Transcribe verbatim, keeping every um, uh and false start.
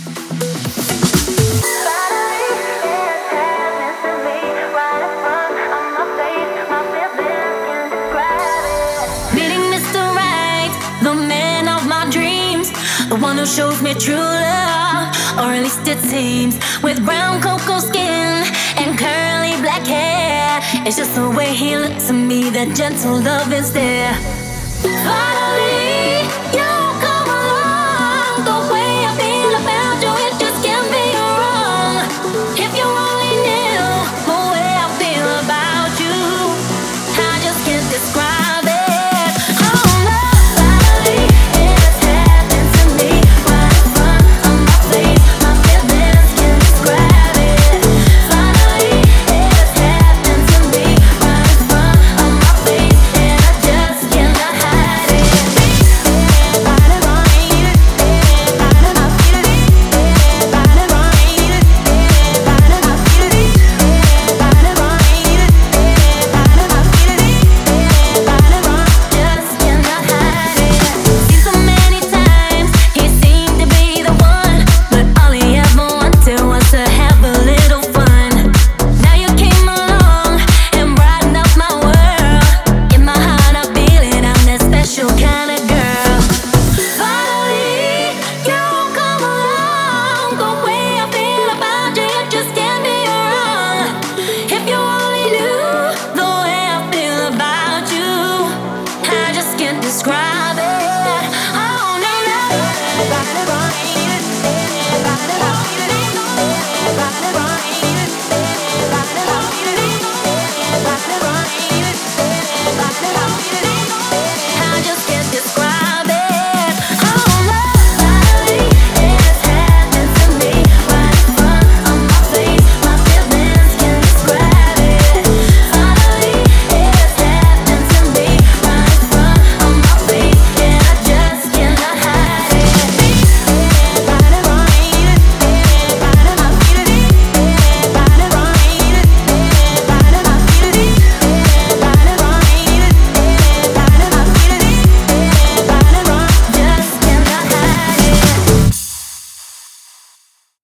The one who shows me true love, or at least it seems. With brown cocoa skin and curly black hair, it's just the way he looks at me, that gentle love is there. Finally